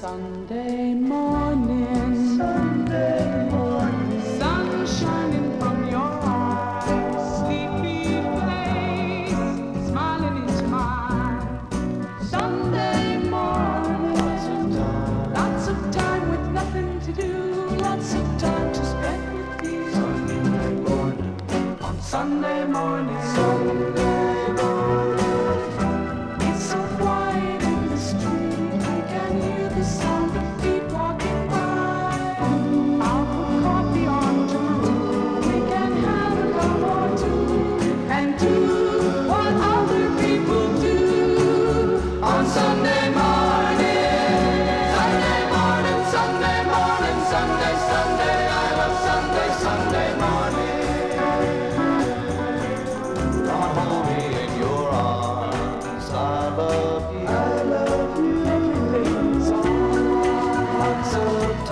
Sunday morning, Sunday morning, sun shining from your eyes, sleepy face, smiling into mine. Sunday morning, lots of time with nothing to do, lots of time to spend with you. Sunday morning, on Sunday morning, Sunday morning. It's so quiet in the street, I can hear the sound of feet walking by. I'll put coffee on tomorrow, we can have a cup or two, and do what other people do on Sunday morning. Sunday morning, Sunday morning, Sunday, Sunday, I love Sunday, Sunday morning. Come hold me in your arms, I love you. I love you. Everything's alright. Lots of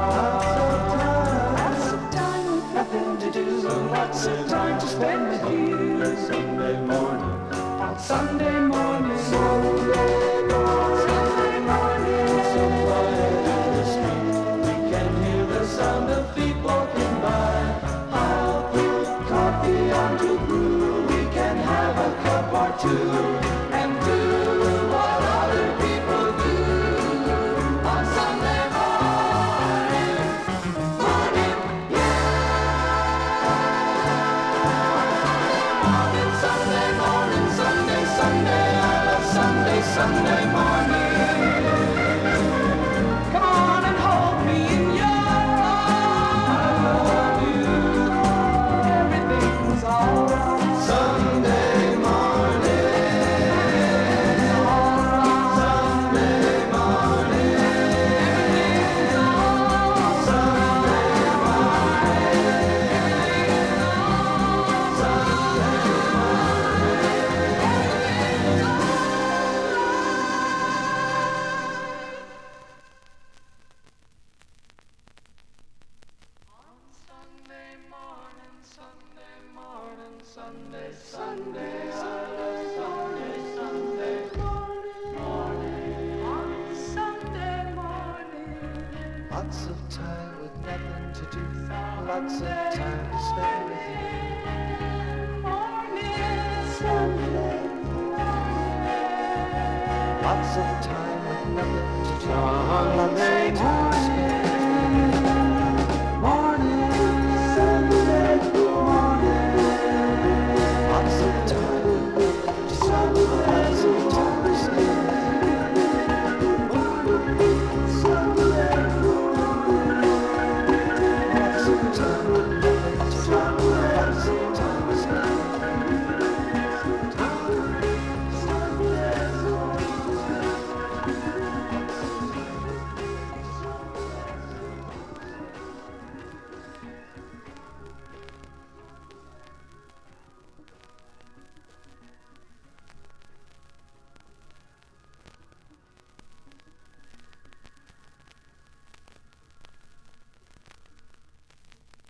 time with nothing to do, lots of time to spend with you. Sunday morning, on Sunday morning, Sunday morning, Sunday morning. So quiet in the street, we can hear the sound of feet walking by. I'll put coffee on to brew, we can have a cup or two, and do what other people do on Sunday morning, morning, Sunday morning, Sunday, Sunday, I love Sunday, Sunday morning. Come on and hold me in your arms. I love you. Everything's alright. Sunday morning. Sunday morning. Everything's alright. Sunday morning. Everything's alright. Sunday morning, Sunday morning, Sunday, Sunday, I love Sunday, Sunday morning, on Sunday morning. Lots of time with nothing to do, lots of time to spend with you. Morning, Sunday morning. Lots of time with nothing to do, lots of time to spend.